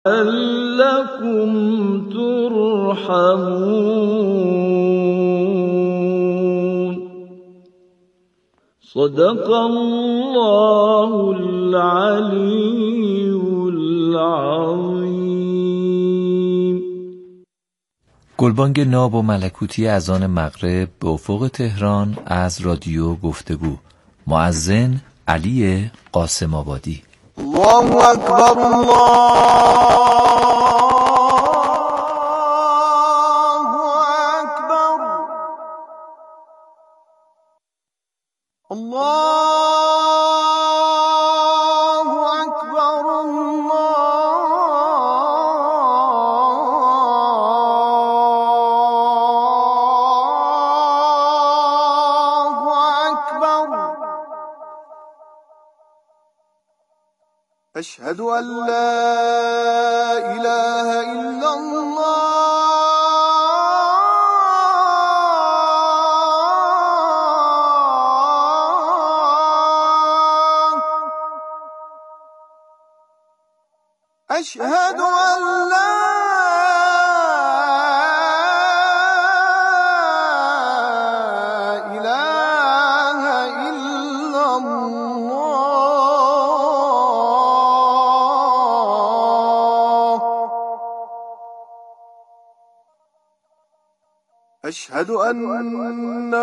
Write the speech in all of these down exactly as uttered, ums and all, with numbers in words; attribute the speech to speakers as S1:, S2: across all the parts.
S1: لَعَلَّكُمْ تُرْحَمُونَ. صدق الله العلی العظیم.
S2: گلبانگ ناب و ملکوتی اذان مغرب به افق تهران از رادیو گفتگو. مؤذن علی قاسم آبادی.
S3: الله اکبر، الله اکبر، الله اکبر، الله اکبر. أشهد أن لا إله إلا الله. أشهد أن لا إله إلا الله. أشهد أن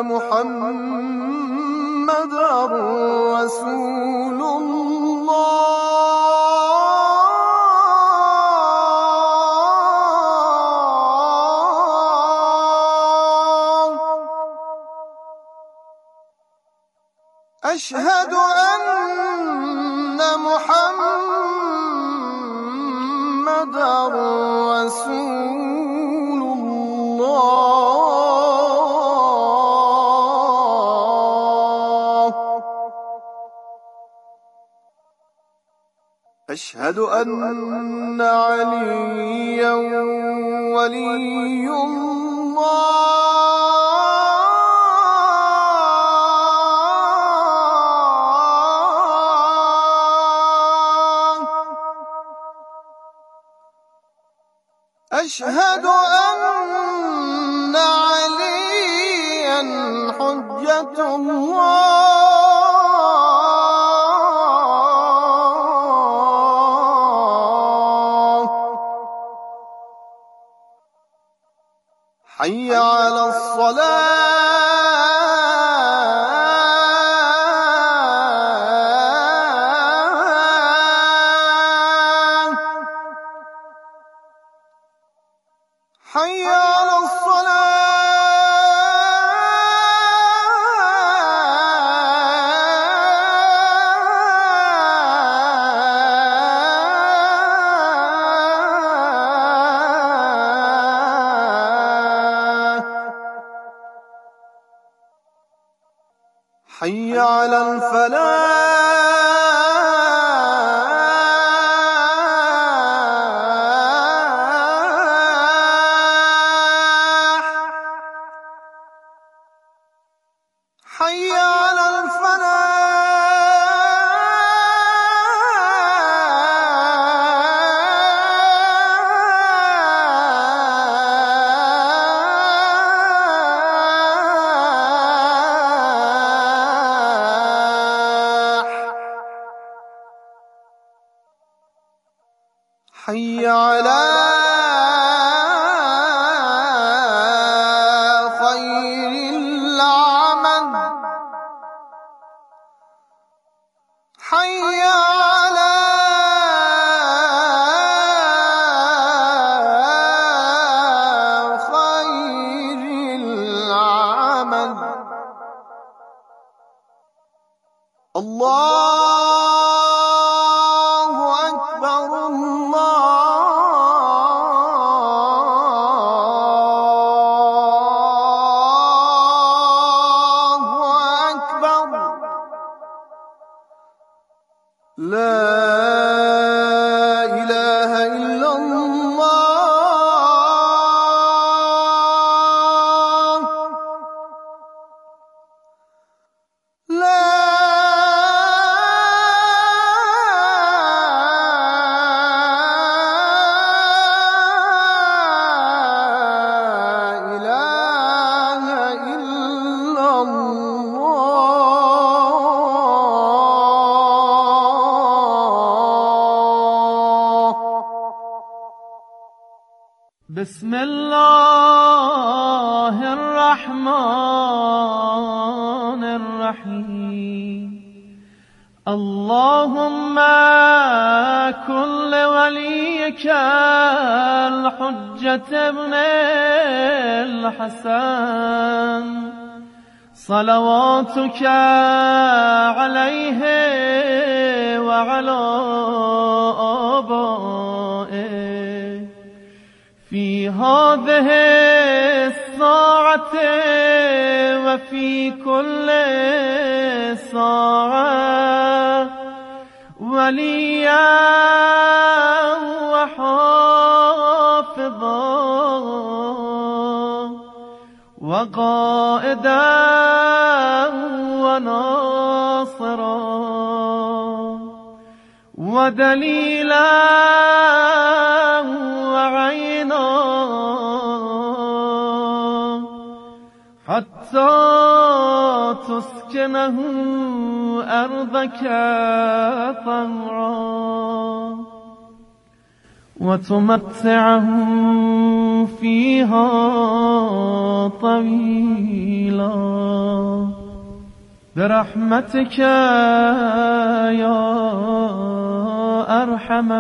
S3: محمدًا رسول الله. أشهد أن محمدًا رسول الله. أشهد أن عليا ولي الله. أشهد أن عليا حجة الله. حي على الصلاة. حي على الصلاة. حي على الفلاح. حي على الفلاح. حي على خير العمل. حي على خير العمل. الله أكبر، الله أكبر. لا إله إلا الله. لا
S1: بسم الله الرحمن الرحیم اللهم كن لوليك الحجة ابن الحسن صلواتك عليه وعلى آبائه في هذه الساعة وفي كل ساعة وليا وحافظا وقائدا وناصرا ودليلا وعينا حتى تسكنه أرضك طوعا وتمتعه فيها طويلا برحمتك يا أرحم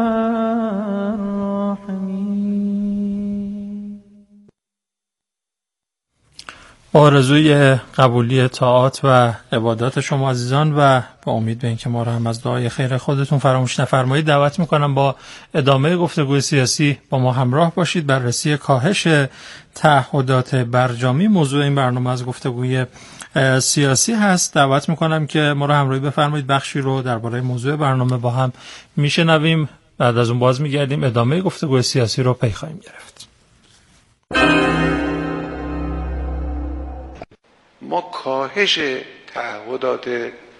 S1: الراحمين.
S4: آرزوی قبولی طاعات و عبادات شما عزیزان و با امید به اینکه ما را هم از دعای خیر خودتون فراموش نفرمایید دعوت میکنم با ادامه گفتگوی سیاسی با ما همراه باشید. بررسی کاهش تعهدات برجامی موضوع این برنامه از گفتگوی سیاسی هست. دعوت میکنم که ما را همراهی بفرمایید، بخشی رو درباره موضوع برنامه با هم میشنویم، بعد از اون باز میگردیم ادامه گفتگوی سیاسی رو پی خواهیم گرفت.
S5: ما کاهش تعهدات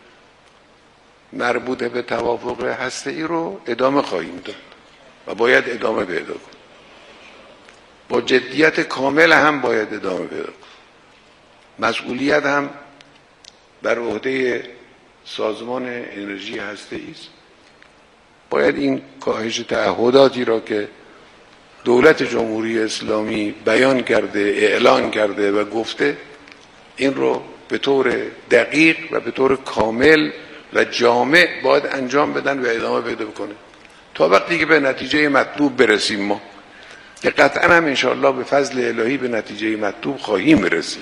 S5: مربوط به توافق هسته‌ای رو ادامه خواهیم داد و باید ادامه پیدا کنه. با جدیت کامل هم باید ادامه پیدا کنه. مسئولیت هم بر عهده سازمان انرژی هسته‌ای است. باید این کاهش تعهداتی را که دولت جمهوری اسلامی بیان کرده، اعلان کرده و گفته، این رو به طور دقیق و به طور کامل و جامع باید انجام بدن و ادامه پیدا بکنه تا وقتی که به نتیجه مطلوب برسیم، ما که قطعا هم انشاءالله به فضل الهی به نتیجه مطلوب خواهیم برسیم.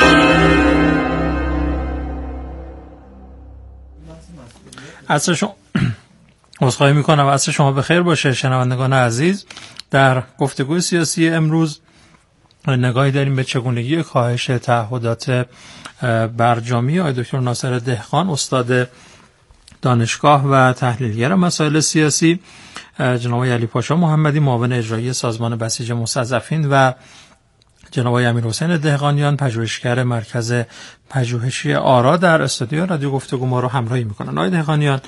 S4: عصر شما عذرخواهی میکنم، عصر شما بخیر باشه شنوندگان عزیز. در گفتگوی سیاسی امروز نگاهی داریم به چگونگی کاهش تعهدات برجامی. آقای دکتر ناصر دهقان، استاد دانشگاه و تحلیلگر مسائل سیاسی، جناب علی پاشا محمدی، معاون اجرایی سازمان بسیج مستضعفین و جناب امیرحسین دهقانیان، پژوهشگر مرکز پژوهشی آرا در استودیو رادیو گفتگو ما رو همراهی میکنن. آقای دهقانیان،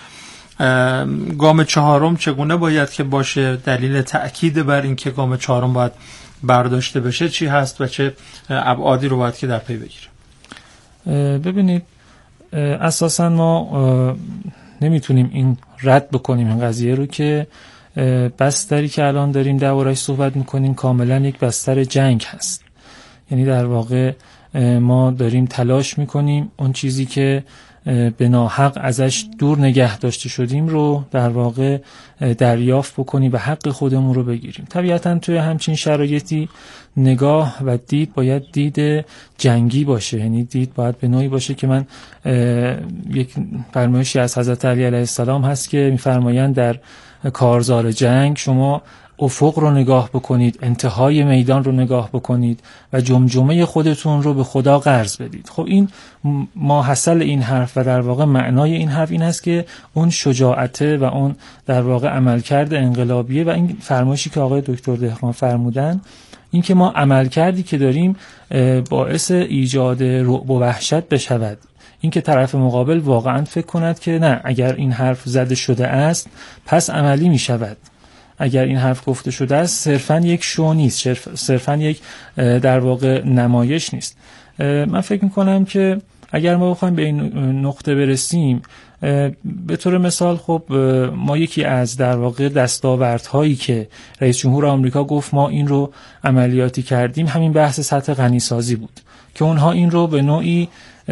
S4: گام چهارم چگونه باید که باشه؟ دلیل تأکید بر این که گام چهارم باید برداشته بشه چی هست و چه ابعادی رو باید که در پی بگیره؟
S6: ببینید، اساسا ما نمیتونیم این رد بکنیم این قضیه رو که بستری که الان داریم درباره‌اش صحبت میکنیم کاملا یک بستر جنگ هست. یعنی در واقع ما داریم تلاش میکنیم اون چیزی که به ناحق ازش دور نگه داشته شدیم رو در واقع دریافت بکنیم و حق خودمون رو بگیریم. طبیعتاً توی همچین شرایطی نگاه و دید باید دید جنگی باشه، یعنی دید باید به نوعی باشه که من یک فرمایشی از حضرت علی علیه السلام هست که میفرمایند در کارزار جنگ شما افق رو نگاه بکنید، انتهای میدان رو نگاه بکنید و جمجمه خودتون رو به خدا قرض بدید. خب این ماحصل این حرف و در واقع معنای این حرف این هست که اون شجاعته و اون در واقع عملکرد انقلابیه و این فرمایشی که آقای دکتر دهقان فرمودن، این که ما عملکردی که داریم باعث ایجاد رعب و وحشت بشود، این که طرف مقابل واقعا فکر کند که نه، اگر این حرف زده شده است پس عملی می شود، اگر این حرف گفته شده است صرفاً یک شو نیست، صرفاً یک در واقع نمایش نیست. من فکر میکنم که اگر ما بخوایم به این نقطه برسیم به طور مثال خب ما یکی از در واقع دستاوردهایی که رئیس جمهور آمریکا گفت ما این رو عملیاتی کردیم همین بحث سطح غنیسازی بود که اونها این رو به نوعی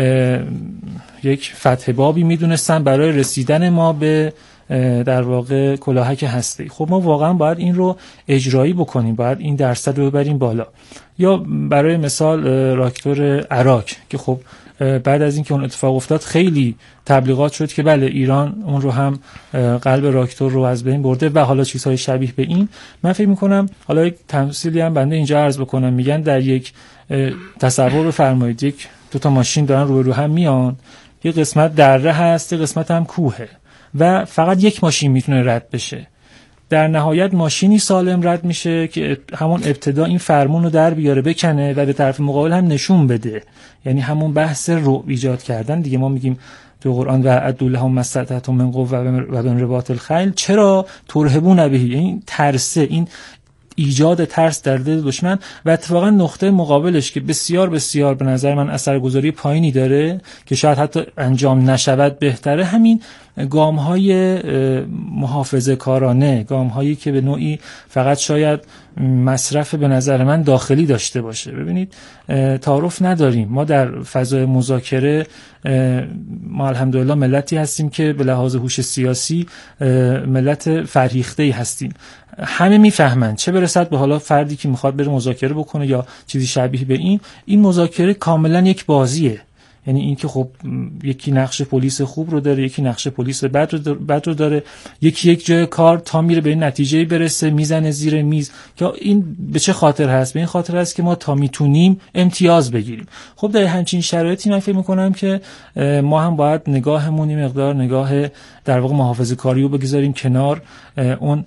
S6: یک فتح بابی میدونستن برای رسیدن ما به در واقع کلاهک هسته‌ای. خب ما واقعا باید این رو اجرایی بکنیم، باید این درصد رو ببریم بالا. یا برای مثال راکتور عراق که خب بعد از اینکه اون اتفاق افتاد خیلی تبلیغات شد که بله ایران اون رو هم قلب راکتور رو از بین برده و حالا چیزهای شبیه به این. من فکر می‌کنم حالا یک تمثیلی هم بنده اینجا عرض بکنم، میگن در یک تصور بفرمایید یک دو تا ماشین دارن روی رو هم میان، یه قسمت دره هست، یه قسمت هم کوهه و فقط یک ماشین میتونه رد بشه. در نهایت ماشینی سالم رد میشه که همون ابتدا این فرمون رو در بیاره بکنه و به طرف مقابل هم نشون بده، یعنی همون بحث رو ایجاد کردن دیگه. ما میگیم تو قرآن و اعدوا لهم ما استطعتم من قوة و من رباط الخیل، چرا ترهبون به، این ترسه، این ایجاد ترس در دل دشمن. و اتفاقا نقطه مقابلش که بسیار بسیار به نظر من اثرگذاری پایینی داره که شاید حتی انجام نشود بهتره، همین گام‌های محافظه کارانه، گام‌هایی که به نوعی فقط شاید مصرف به نظر من داخلی داشته باشه. ببینید تعارف نداریم، ما در فضای مذاکره ما الحمدلله ملتی هستیم که به لحاظ هوش سیاسی ملت فرهیخته‌ای هستیم، همه میفهمن، چه برسد به حالا فردی که میخواد بره مذاکره بکنه یا چیزی شبیه به این. این مذاکره کاملا یک بازیه، یعنی این که خب یکی نقش پلیس خوب رو داره، یکی نقش پلیس بد رو, بد رو داره، یکی یک جای کار تا میره به این نتیجه برسه میزنه زیر میز. که این به چه خاطر هست؟ به این خاطر هست که ما تا میتونیم امتیاز بگیریم. خب در همچین شرایطی من فکر میکنم که ما هم باید نگاهمون این مقدار نگاه در واقع محافظه کاری رو بگذاریم کنار، اون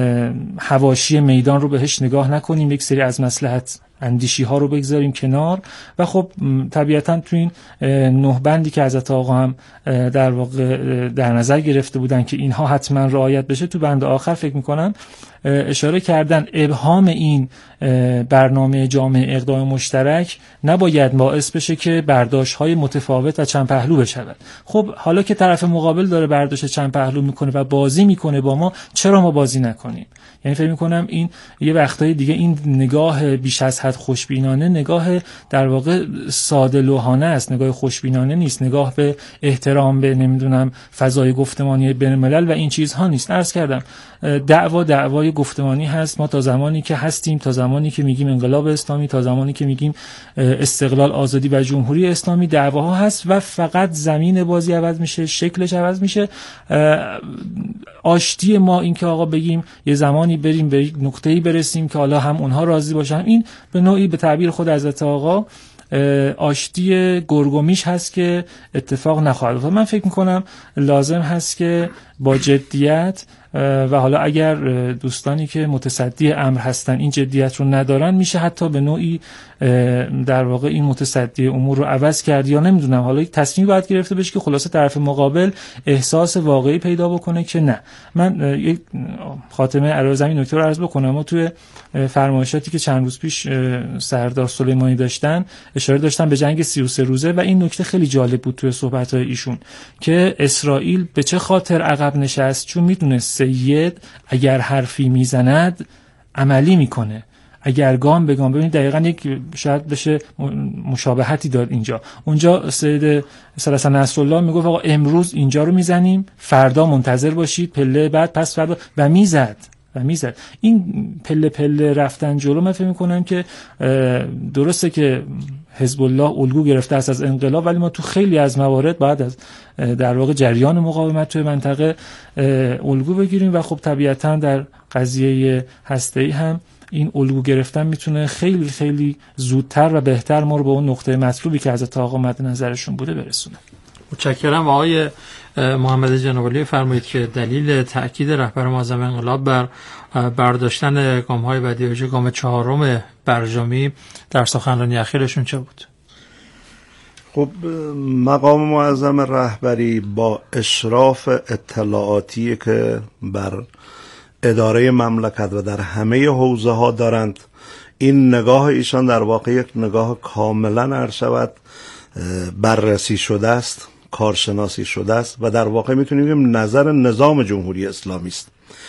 S6: حواشی میدان رو بهش نگاه نکنیم، یک سری از مصلحت اندیشی ها رو بگذاریم کنار. و خب طبیعتا تو این نه بندی که حضرت آقا هم در واقع در نظر گرفته بودن که اینها حتما رعایت بشه، تو بند آخر فکر میکنم اشاره کردن ابهام این برنامه جامع اقدام مشترک نباید باعث بشه که برداشت‌های متفاوت و چند پهلو بشود. خب حالا که طرف مقابل داره برداشت چند پهلو میکنه و بازی میکنه با ما، چرا ما بازی نکنیم؟ یعنی فکر میکنم این یه وقتای دیگه این نگاه بیش از حد خوشبینانه نگاه در واقع ساده لوحانه است، نگاه خوشبینانه نیست، نگاه به احترام به نمیدونم فضای گفتمانی بین الملل و این چیزها نیست. عرض کردم دعوا دعوای گفتمانی هست. ما تا زمانی که هستیم، تا زمانی که میگیم انقلاب اسلامی، تا زمانی که میگیم استقلال، آزادی و جمهوری اسلامی، دعواها هست و فقط زمین بازی عوض میشه، شکلش عوض میشه. آشتی ما این که آقا بگیم یه زمانی بریم به یک نقطه‌ای برسیم که حالا هم اونها راضی باشن، این به نوعی به تعبیر خود حضرت آقا آشتی گرگومیش هست که اتفاق نخواهد افتاد. من فکر میکنم لازم هست که با جدیت و حالا اگر دوستانی که متصدی امر هستن این جدیت رو ندارن، میشه حتی به نوعی در واقع این متصدی امور رو عوض کرد، یا نمیدونم حالا یک تصمیم باید گرفته بشه که خلاصه طرف مقابل احساس واقعی پیدا بکنه که نه. من یک خاتمه عرض این نکته رو عرض بکنم. ما توی فرمایشاتی که چند روز پیش سردار سلیمانی داشتن اشاره داشتن به جنگ سی و سه روزه و این نکته خیلی جالب بود توی صحبت‌های ایشون که اسرائیل به چه خاطر عقب نشست، چون میدونه سید اگر حرفی میزند عملی میکنه، اگر گام به گام. ببینید دقیقاً یک شاید بشه مشابهتی داد اینجا. اونجا سید سلطان نصرالله میگفت آقا امروز اینجا رو میزنیم، فردا منتظر باشید، پله بعد، پس فردا، و میزد و میزد. این پله پله رفتن جلو من فکر میکنم که درسته که حزب الله الگو گرفته است از انقلاب، ولی ما تو خیلی از موارد بعد از در واقع جریان مقاومت توی منطقه الگو بگیریم و خب طبیعتا در قضیه هسته‌ای هم این الگو گرفتن میتونه خیلی خیلی زودتر و بهتر ما رو به اون نقطه مطلوبی که حضرت آقا مد نظرشون بوده برسونه.
S4: متشکرم. آقای محمد جنابعالی فرمایید که دلیل تأکید رهبر معظم انقلاب بر برداشتن گام‌های بعدی و گام چهارم برجامی در سخنرانی اخیرشون چه بود؟
S7: خب مقام معظم رهبری با اشراف اطلاعاتی که بر اداره مملکت و در همه حوزه ها دارند، این نگاه ایشان در واقع یک نگاه کاملا عرض شود بررسی شده است کارشناسی شده است و در واقع میتونیم بگیم نظر نظام جمهوری اسلامی است.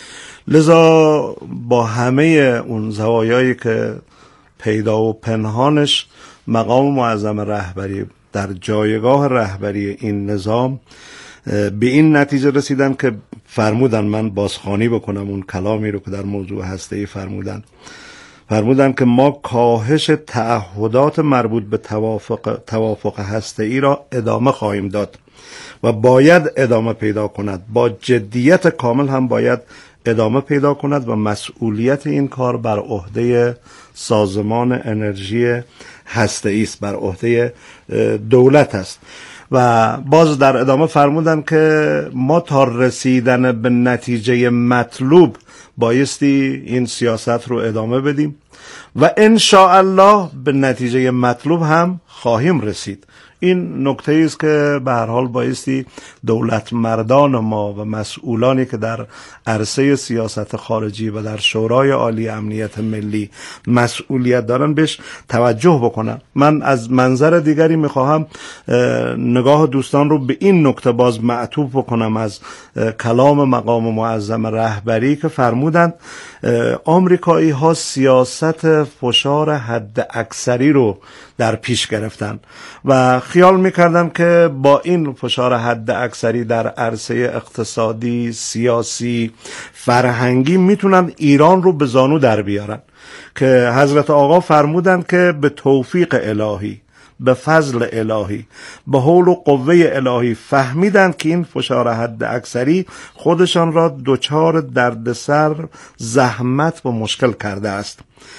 S7: لذا با همه اون زوایایی که پیدا و پنهانش مقام معظم رهبری در جایگاه رهبری این نظام به این نتیجه رسیدن که فرمودن، من بازخوانی بکنم اون کلامی رو که در موضوع هسته‌ای فرمودن فرمودن که ما کاهش تعهدات مربوط به توافق توافق هسته‌ای را ادامه خواهیم داد و باید ادامه پیدا کند، با جدیت کامل هم باید ادامه پیدا کند و مسئولیت این کار بر عهده سازمان انرژی هسته‌ای است، بر عهده دولت است. و باز در ادامه فرمودن که ما تا رسیدن به نتیجه مطلوب بایستی این سیاست رو ادامه بدیم و ان شاء الله به نتیجه مطلوب هم خواهیم رسید. این نکته است که به هر حال بایستی دولت مردان ما و مسئولانی که در عرصه سیاست خارجی و در شورای عالی امنیت ملی مسئولیت دارن بهش توجه بکنن. من از منظر دیگری میخواهم نگاه دوستان رو به این نکته باز معطوف بکنم از کلام مقام معظم رهبری که فرمودند آمریکایی ها سیاست فشار حد اکثری رو در پیش گرفتن و خیال میکردم که با این فشار حد اکثری در عرصه اقتصادی، سیاسی، فرهنگی میتونن ایران رو به زانو در بیارن، که حضرت آقا فرمودن که به توفیق الهی، به فضل الهی، به حول و قوه الهی فهمیدن که این فشار حد اکثری خودشان را دچار دردسر، زحمت و مشکل کرده است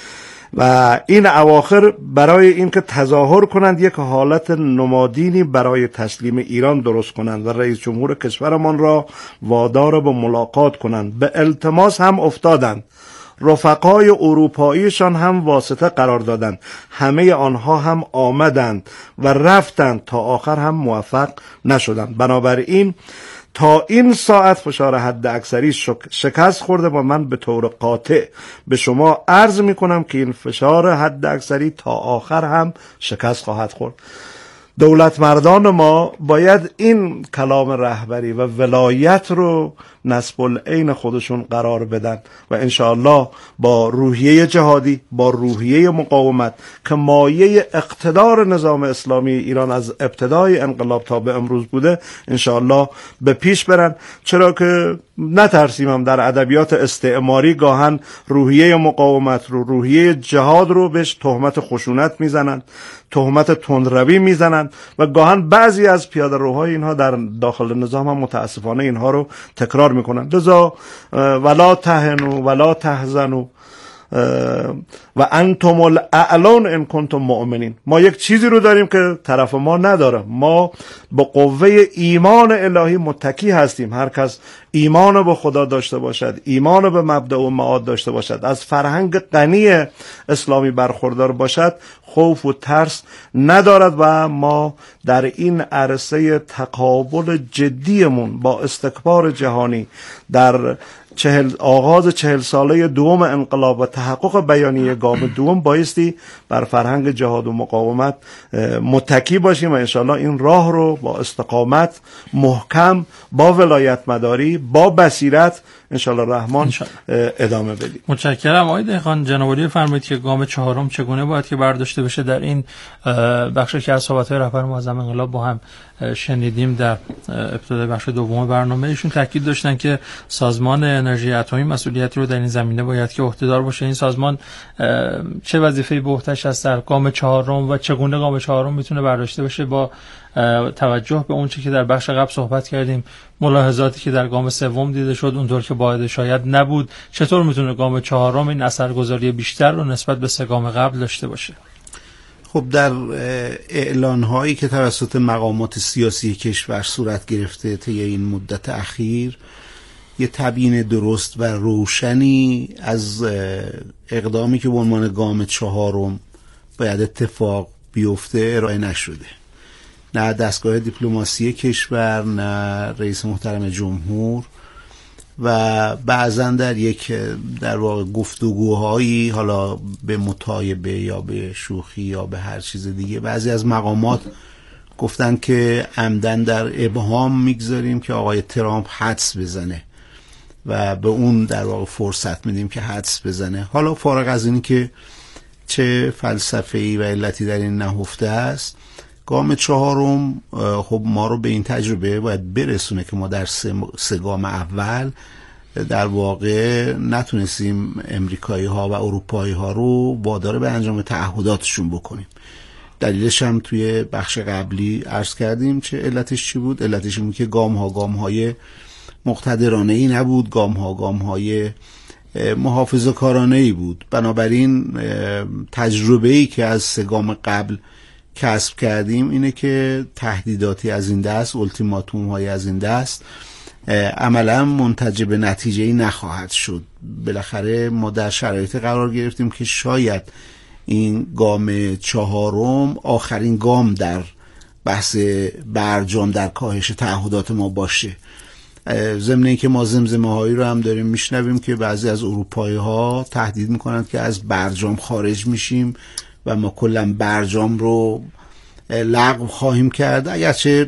S7: و این اواخر برای اینکه تظاهر کنند یک حالت نمادینی برای تسلیم ایران درست کنند و رئیس جمهور کشورمان را وادار به ملاقات کنند، به التماس هم افتادند. رفقای اروپاییشان هم واسطه قرار دادند، همه آنها هم آمدند و رفتند، تا آخر هم موفق نشدند. بنابراین تا این ساعت فشار حد اکثری شکست خورده و من به طور قاطع به شما عرض می کنم که این فشار حد اکثری تا آخر هم شکست خواهد خورد. دولت مردان ما باید این کلام رهبری و ولایت رو نصب العین خودشون قرار بدن و انشاءالله با روحیه جهادی، با روحیه مقاومت که مایه اقتدار نظام اسلامی ایران از ابتدای انقلاب تا به امروز بوده، انشاءالله به پیش برن. چرا که نترسیم هم در ادبیات استعماری گاهن روحیه مقاومت رو، روحیه جهاد رو بهش تهمت خشونت میزنن، تهمت تندروی میزنن و گاهن بعضی از پیاده روهای اینها در داخل نظام هم متاسفانه اینها رو تکرار میکنن. لذا ولا تهنوا ولا تحزنوا و انتم الاعلون ان کنتم مؤمنین. ما یک چیزی رو داریم که طرف ما نداره، ما با قوه ایمان الهی متکی هستیم. هر کس ایمان به خدا داشته باشد، ایمان به مبدأ و معاد داشته باشد، از فرهنگ غنی اسلامی برخوردار باشد، خوف و ترس ندارد و ما در این عرصه تقابل جدیمون با استکبار جهانی در چهل آغاز چهل ساله دوم انقلاب و تحقق بیانیه گام دوم بایستی بر فرهنگ جهاد و مقاومت متکی باشیم و انشاءالله این راه رو با استقامت محکم، با ولایت مداری، با بصیرت انشاءالله رحمان ادامه بدیم.
S4: متشکرم. آقای دهقان، جناب عالی فرمایید که گام چهارم چگونه باید که برداشته بشه در این بخشی که از صحبت‌های رهبر معظم انقلاب با هم شنیدیم. در ابتدای بخش دوم برنامه ایشون تاکید داشتن که سازمان انرژی اتمی مسئولیتی رو در این زمینه باید که عهده‌دار باشه. این سازمان چه وظیفه‌ای به عهده‌اش است در گام چهارم و چگونه گام چهارم میتونه برداشته بشه با توجه به اون چیزی که در بخش قبل صحبت کردیم، ملاحظاتی که در گام سوم دیده شد اونطور که باید شاید نبود، چطور میتونه گام چهارم این اثرگذاری بیشتر رو نسبت به سه گام قبل داشته باشه؟
S8: خب در اعلان هایی که توسط مقامات سیاسی کشور صورت گرفته طی این مدت اخیر یه تبیین درست و روشنی از اقدامی که به عنوان گام چهارم باید اتفاق بیفته ارائه نشده. نه دستگاه دیپلماسی کشور، نه رئیس محترم جمهور و بعضا در یک در واقع گفتگوهایی، حالا به متایبه یا به شوخی یا به هر چیز دیگه، بعضی از مقامات گفتن که عمدن در ابهام میگذاریم که آقای ترامپ حدس بزنه و به اون در واقع فرصت میدیم که حدس بزنه. حالا فارغ از این که چه فلسفه‌ای و علتی در این نهفته است، گام چهارم خب ما رو به این تجربه باید برسونه که ما در سه, سه گام اول در واقع نتونستیم امریکایی ها و اروپایی ها رو وادار به انجام تعهداتشون بکنیم. دلیلش هم توی بخش قبلی عرض کردیم چه علتش چی بود. علتش این بود که گام ها گام های مقتدرانه ای نبود، گام ها گام های محافظه کارانه ای بود. بنابراین تجربه ای که از سه گام قبل کسب کردیم اینه که تهدیداتی از این دست، التیماتوم های از این دست عملا منتج به نتیجه‌ای نخواهد شد. بالاخره ما در شرایط قرار گرفتیم که شاید این گام چهارم آخرین گام در بحث برجام در کاهش تعهدات ما باشه. ضمن اینکه ما زمزمه هایی رو هم داریم میشنویم که بعضی از اروپایی ها تهدید میکنند که از برجام خارج میشیم و ما کلا برجام رو لغو خواهیم کرد، اگرچه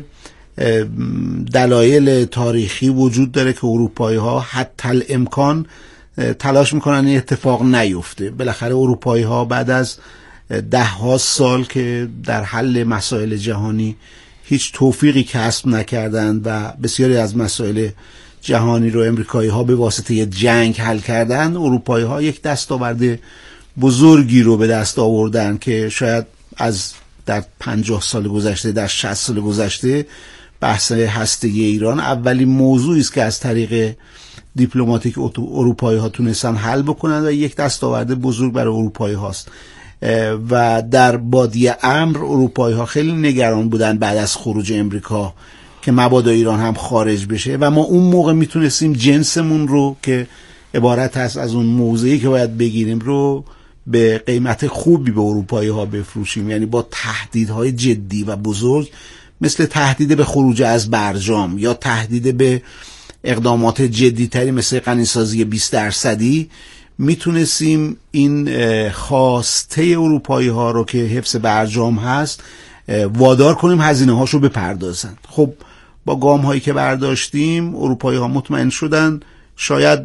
S8: دلایل تاریخی وجود داره که اروپایی ها حتی الامکان تلاش میکنن این اتفاق نیفته. بالاخره اروپایی ها بعد از ده ها سال که در حل مسائل جهانی هیچ توفیقی کسب نکردند و بسیاری از مسائل جهانی رو امریکایی ها به واسطه جنگ حل کردند، اروپایی ها یک دستاورد بزرگی رو به دست آوردن که شاید از در پنجاه سال گذشته، در شصت سال گذشته بحث هسته‌ای ایران اولین موضوعی است که از طریق دیپلماتیک اروپایی ها تونستن حل بکنن و یک دستاورد بزرگ برای اروپایی هاست. و در بادی امر اروپایی ها خیلی نگران بودن بعد از خروج امریکا که مبادا ایران هم خارج بشه و ما اون موقع میتونستیم جنسمون رو که عبارت هست از اون موضعی که باید بگیریم رو به قیمت خوبی به اروپایی ها بفروشیم، یعنی با تهدیدهای جدی و بزرگ مثل تهدید به خروج از برجام یا تهدید به اقدامات جدیتری مثل غنیسازی بیست درصدی میتونستیم این خواسته اروپایی ها رو که حفظ برجام هست وادار کنیم هزینه هاشو بپردازن. خب با گام هایی که برداشتیم اروپایی ها مطمئن شدن، شاید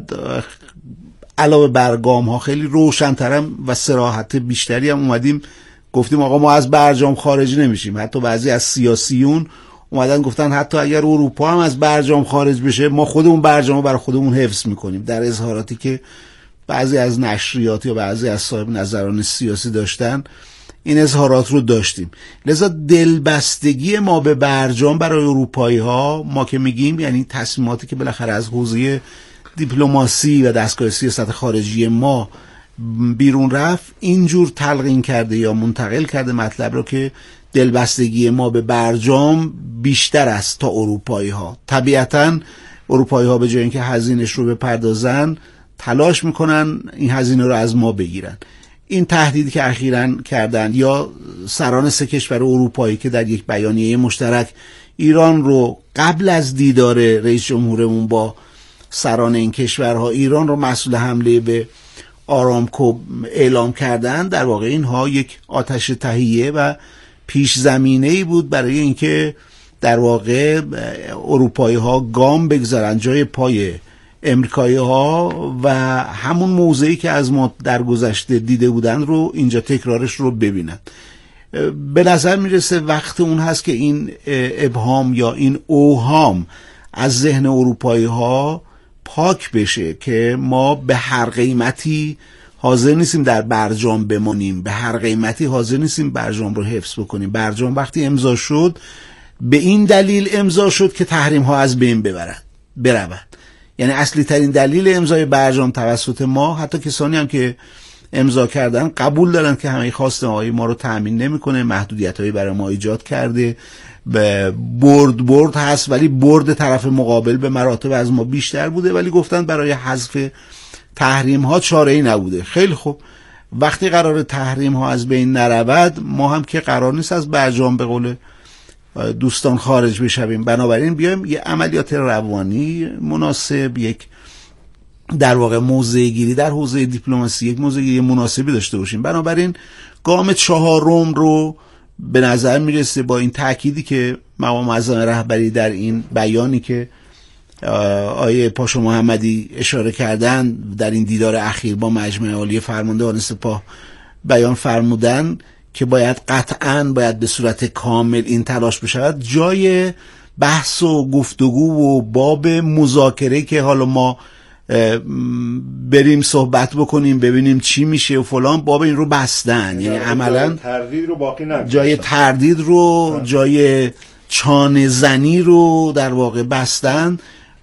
S8: علاوه بر گام ها خیلی روشن‌ترم و صراحت بیشتری هم اومدیم گفتیم آقا ما از برجام خارج نمیشیم. حتی بعضی از سیاسیون اومدن گفتن حتی اگر اروپا هم از برجام خارج بشه ما خودمون برجام رو برای خودمون حفظ میکنیم، در اظهاراتی که بعضی از نشریات یا بعضی از صاحب نظران سیاسی داشتن این اظهارات رو داشتیم. لذا دلبستگی ما به برجام برای اروپایی ها، ما که میگیم یعنی تصمیماتی که بالاخره از حوزه دیپلماسی و دستگاه سیاست خارجی ما بیرون رفت، اینجور تلقین کرده یا منتقل کرده مطلب رو که دلبستگی ما به برجام بیشتر است تا اروپایی ها. طبیعتاً اروپایی ها به جای اینکه هزینه‌اش رو بپردازن تلاش میکنن این هزینه رو از ما بگیرن. این تهدیدی که اخیراً کردن یا سران سه کشور اروپایی که در یک بیانیه مشترک ایران رو قبل از دیدار رئیس جمهورمون با سران این کشورها ایران رو مسئول حمله به آرامکو اعلام کردن، در واقع اینها یک آتش تهیه و پیش زمینه‌ای بود برای اینکه در واقع اروپایی ها گام بگذارن جای پای امریکایی ها و همون موضعی که از ما در گذشته دیده بودن رو اینجا تکرارش رو ببینن. به نظر میرسه وقت اون هست که این ابهام یا این اوهام از ذهن اروپایی ها پاک بشه که ما به هر قیمتی حاضر نیستیم در برجام بمانیم، به هر قیمتی حاضر نیستیم برجام رو حفظ بکنیم. برجام وقتی امضا شد به این دلیل امضا شد که تحریم ها از بین ببرند برود. یعنی اصلی ترین دلیل امضای برجام توسط ما، حتی کسانی هم که امضا کردن قبول دارن که همه خواسته های ما رو تأمین نمیکنه، محدودیت هایی برای ما ایجاد کرده، برد برد هست ولی برد طرف مقابل به مراتب از ما بیشتر بوده، ولی گفتن برای حذف تحریم ها چاره ای نبوده. خیلی خوب، وقتی قرار تحریم ها از بین نرود ما هم که قرار نیست از برجام به قول دوستان خارج بشویم. بنابراین بیایم یه عملیات روانی مناسب، یک در واقع موضع گیری در حوزه دیپلماسی، یک موضع گیری مناسبی داشته باشیم. بنابراین گام چهارم رو به نظر میرسه با این تأکیدی که مقام معظم رهبری در این بیانی که آیه پاشا محمدی اشاره کردن در این دیدار اخیر با مجمع عالی فرماندهان سپاه بیان فرمودن که باید قطعاً باید به صورت کامل این تلاش بشود، جای بحث و گفتگو و باب مذاکره که حالا ما بریم صحبت بکنیم ببینیم چی میشه و فلان، باب این رو بستن. یعنی عملاً
S7: تردید رو باقی نگذاشتن،
S8: جای تردید رو، جای چانه زنی رو در واقع بستن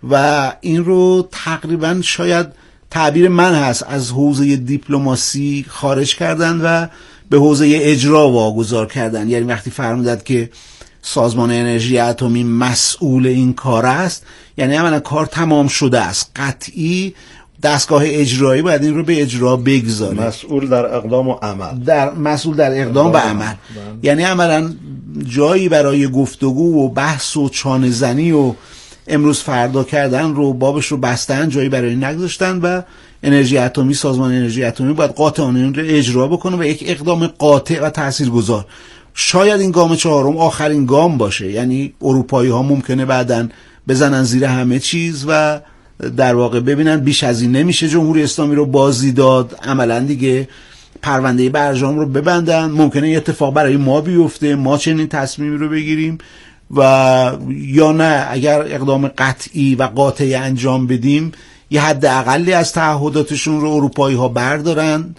S8: و این رو تقریباً شاید تعبیر من هست از حوزه دیپلماسی خارج کردن و به حوزه اجرا واگذار کردن. یعنی وقتی فرمودند که سازمان انرژی اتمی مسئول این کار است، یعنی عملا کار تمام شده است، قطعی دستگاه اجرایی باید این رو به اجرا بگذاره،
S7: مسئول در اقدام و عمل،
S8: در مسئول در اقدام و عمل. یعنی عملا جایی برای گفتگو و بحث و چانه زنی و امروز فردا کردن رو بابش رو بستن، جایی برای نگذاشتن و انرژی اتمی، سازمان انرژی اتمی باید قاطعانه این رو اجرا بکنه و یک اقدام قاطع و تاثیرگذار. شاید این گام چهارم آخرین گام باشه، یعنی اروپایی ها ممکنه بعدن بزنن زیر همه چیز و در واقع ببینن بیش از این نمیشه جمهوری اسلامی رو بازی داد، عملا دیگه پرونده برجام رو ببندن. ممکنه یه اتفاق برای ما بیفته، ما چنین تصمیمی رو بگیریم و یا نه اگر اقدام قطعی و قاطعی انجام بدیم یه حد اقلی از تعهداتشون رو اروپایی ها بردارن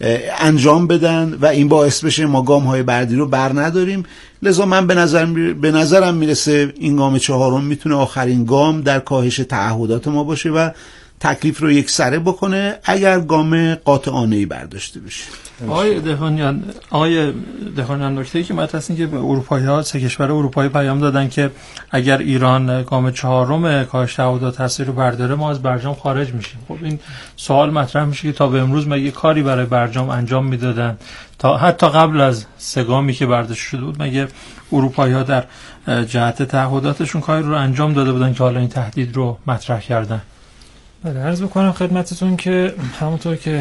S8: انجام بدن و این باعث بشه ما گام های بعدی رو بر نداریم. لذا من به نظر به نظرم میرسه این گام چهارم میتونه آخرین گام در کاهش تعهدات ما باشه و تکلیف رو یک سره بکنه اگر گام قاطعانه‌ای برداشته بشه.
S4: آقای دهقانیان آقای دهقانیان نکته‌ای که مطرح است این که به اروپایی‌ها، سه کشور اروپایی پیام دادن که اگر ایران گام چهارم کاهش تعهدات هستی رو برداره ما از برجام خارج میشیم. خب این سوال مطرح میشه که تا به امروز مگه کاری برای برجام انجام میدادن؟ تا حتی قبل از سه گامی که برداشت شده بود مگه اروپایی‌ها در جهت تعهداتشون کاری رو انجام داده بودن که حالا این تهدید رو مطرح کردن؟
S6: بله، عرض بکنم خدمتتون که همونطور که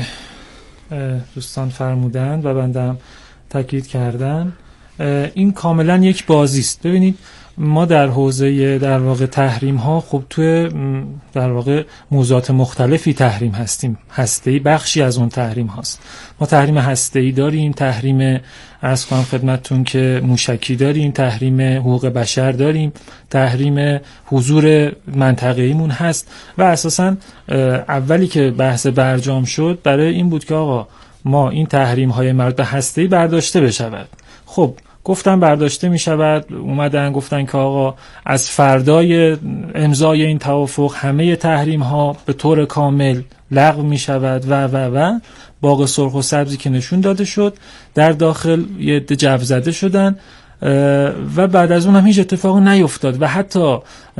S6: دوستان فرمودن و بندم تاکید کردن، این کاملا یک بازی است. ببینید ما در حوزه در واقع تحریم ها خب توی در واقع موضوعات مختلفی تحریم هستیم. هسته‌ای بخشی از اون تحریم هاست. ما تحریم هسته‌ای داریم، تحریم عرض کنم خدمتتون که موشکی داریم، تحریم حقوق بشر داریم، تحریم حضور منطقه‌ایمون هست و اساساً اولی که بحث برجام شد برای این بود که آقا ما این تحریم های مربوط به هسته‌ای برداشته بشود. خب گفتن برداشته می شود، اومدن گفتن که آقا از فردای امضای این توافق همه تحریم ها به طور کامل لغو می شود و و و باغ سرخ و سبزی که نشون داده شد. در داخل یه عده جو زده شدن و بعد از اون هم هیچ اتفاقی نیفتاد و حتی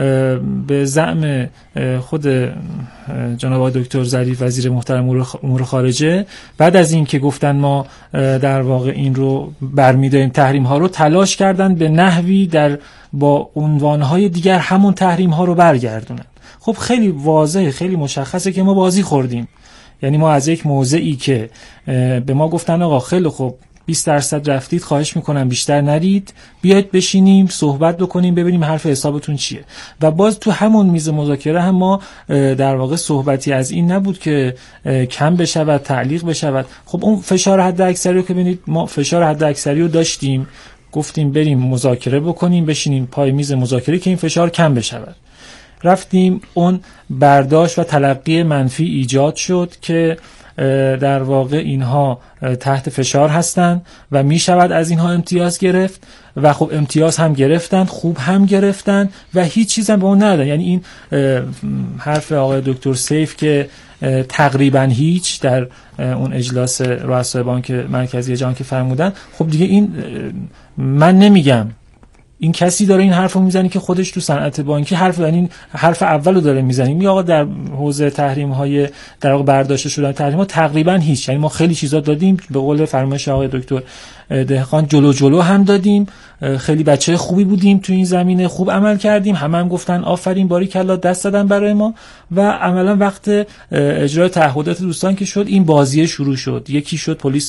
S6: به زعم خود جناب آقای دکتر ظریف وزیر محترم امور خارجه بعد از این که گفتن ما در واقع این رو برمی‌داریم تحریم ها رو، تلاش کردن به نحوی در با عنوانهای دیگر همون تحریم ها رو برگردونن. خب خیلی واضحه، خیلی مشخصه که ما بازی خوردیم. یعنی ما از یک موضعی که به ما گفتن آقا خیلی خوب بیست درصد رفتید، خواهش میکنم بیشتر نرید، بیاید بشینیم صحبت بکنیم ببینیم حرف حسابتون چیه. و باز تو همون میز مذاکره هم ما در واقع صحبتی از این نبود که کم بشود، تعلیق بشود. خب اون فشار حد اکثری رو که ببینید ما فشار حد اکثری رو داشتیم، گفتیم بریم مذاکره بکنیم، بشینیم پای میز مذاکره که این فشار کم بشود. رفتیم، اون برداشت و تلقی منفی ایجاد شد که در واقع اینها تحت فشار هستند و می شود از اینها امتیاز گرفت و خب امتیاز هم گرفتن، خوب هم گرفتن و هیچ چیز هم به اون ندادن. یعنی این حرف آقای دکتر سیف که تقریبا هیچ در اون اجلاس رؤسای بانک مرکزی جهان که فرمودن، خب دیگه این من نمیگم، این کسی داره این حرفو میزنه که خودش تو صنعت بانکی حرف، یعنی حرف اولو داره میزنه. می آقا در حوزه تحریم های در واقع برداشته شدن تحریم ها تقریبا هیچ، یعنی ما خیلی چیزا دادیم، به قول فرمایش آقای دکتر دهقان جلو جلو هم دادیم، خیلی بچه خوبی بودیم تو این زمینه، خوب عمل کردیم، همه هم گفتن آفرین باریکلا، دست دادن برای ما. و عملا وقت اجرای تعهدات دوستان که شد این بازی شروع شد، یکی شد پلیس